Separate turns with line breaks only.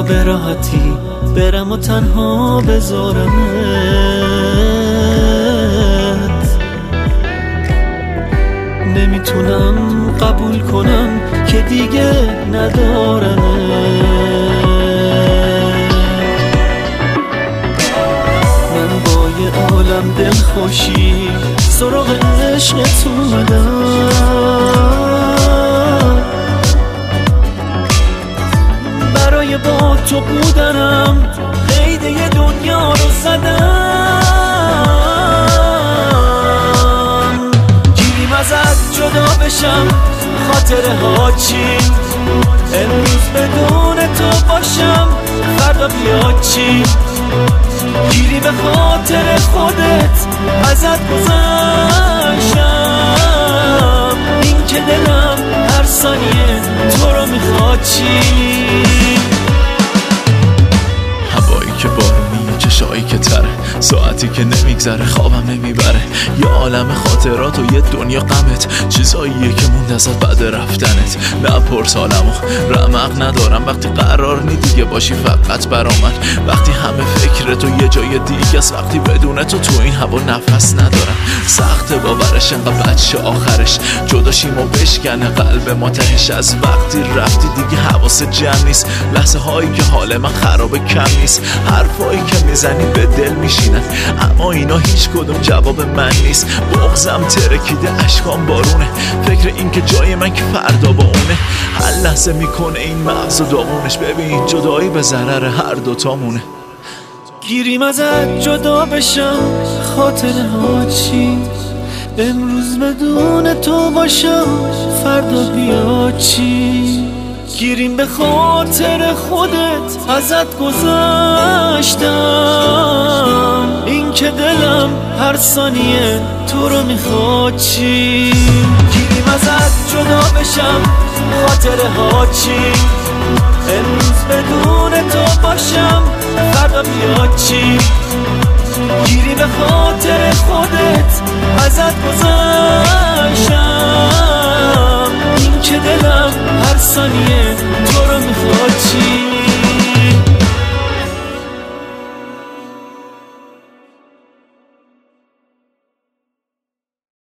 یا به راحتی برم و تنها بذارمت. نمیتونم قبول کنم که دیگه ندارمت. من با یه عالم دلخوشی سراغ عشقت اومدم، برای با تو بودنم قید یه دنیا رو زدم. گیریم ازت جدا بشم خاطره ها چی، امروز بدون تو باشم فردا بیاد چی. گیری به خاطر خودت ازت گذشتم، این که دلم هر ثانیه تو رو میخواد چی.
هوایی که بارونیه، چشایی که تره، ساعتی که نمیگذره، خوابم نمیبره. یه عالم خاطرات و یه دنیا غمت، چیزاییه که موند ازت بعد رفتنت. نپرس حالمو، رمق ندارم وقتی قرار نی دیگه باشی فقط برامن. وقتی همه فکرت و یه جای دیگه است، وقتی بدون تو این هوا نفس ندارم. سخت باورش انقدر بچه آخرش جداشیم و بشکنه قلب ما تهش. از وقتی رفتی دیگه حواست جمع نیست، لحظه هایی که حال من خرابه کم نیست. حرفایی که میزنی به دل میشینن، اما اینا هیچ کدوم جواب من نیست. بغضم ترکیده، اشکام بارونه، فکر این که جای من که فردا با اونه. هر لحظه میکنه این مغز و داغونش، ببین جدایی به ضرر هر دوتامونه.
گیریم ازت جدا بشم خاطره ها چی، امروز بدون تو باشم فردا بیاد چی. گیریم به خاطر خودت ازت گذشتم، این که دلم هر ثانیه تو رو میخواد چی. گیریم ازت جدا بشم خاطره ها چی، امروز بدون تو باشم فردا بیاد چی. گیری به خاطر خودت ازت گذشتم، این که دلم هر ثانیه